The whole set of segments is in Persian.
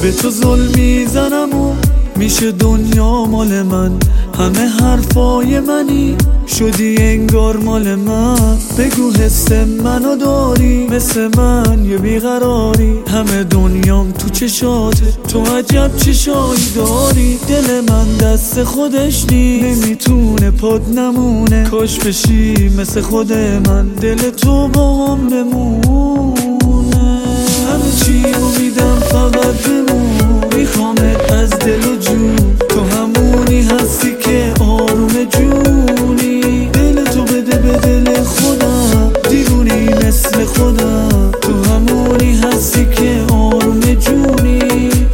به تو ظلم میزنم و میشه دنیا مال من. همه حرفای منی شدی انگار مال من. بگو حس منو داری مثل من یه بیقراری. همه دنیام تو چشاته، تو عجب چشایی داری. دل من دست خودش نیست، نمیتونه پد نمونه. کاش بشی مثل خود من، دل تو با هم بمونه. همه چی رو میدم فقط بمون، میخوامت از دل و جون. تو همونی هستی که آروم جونی. دل تو بده به دل خودم، دیوونی مثل خودم. تو همونی هستی که آروم جونی.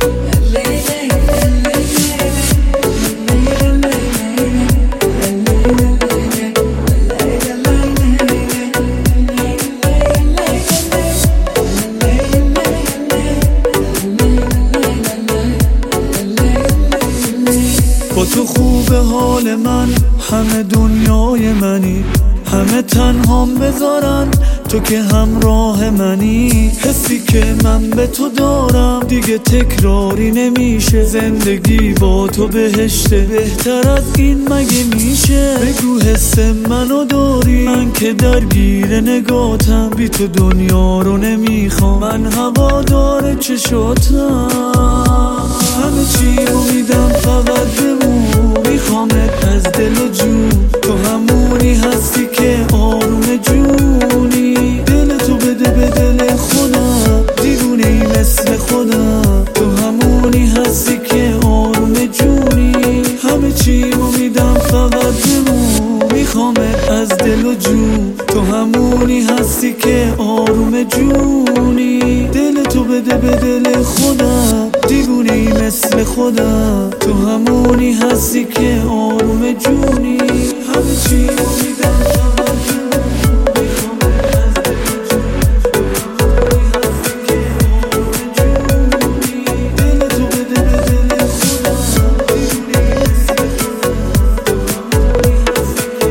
با تو خوبه حال من، همه دنیای منی. همه تنهام بذارن تو که همراه منی. حسی که من به تو دارم دیگه تکراری نمیشه. زندگی با تو بهشته، بهتر از این مگه میشه؟ بگو حس منو داری، من که درگیر نگاتم. بی تو دنیا رو نمیخوام، من هوادار چشاتم. همه چی رو میدم فقط بمون، میخوامت از دل و جون. تو همونی هستی که آروم جونی. دل تو بده به دل خودم، دیوونی مثل خودم. تو همونی هستی که آروم جونی. همه چی رو میدم فقط بمون، میخوامت از دل و جون. تو همونی هستی که آروم جونی. دل تو بده به دل خودم، دیوونی مثل خودم. تو همونی هستی که آروم جونی. همه چی رو میدم فقط بمون، میخوامت از دل و جون. تو همونی هستی که آروم جونی. دل تو بده به دل خودم، دیوونی مثل خودم. تو همونی هستی که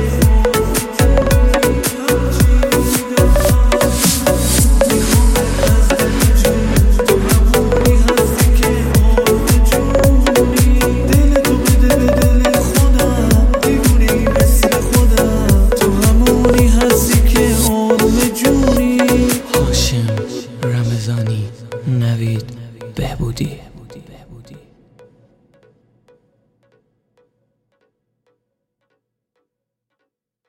آروم جونی. همه چی رو میدم فقط بمون، میخوامت از دل و جون. تو همونی هستی که آروم جونی. دل تو بده به دل خودم، دیوونی مثل خودم. تو همونی هستی که آروم جونی. هاشم رمضانی، نوید بهبودی.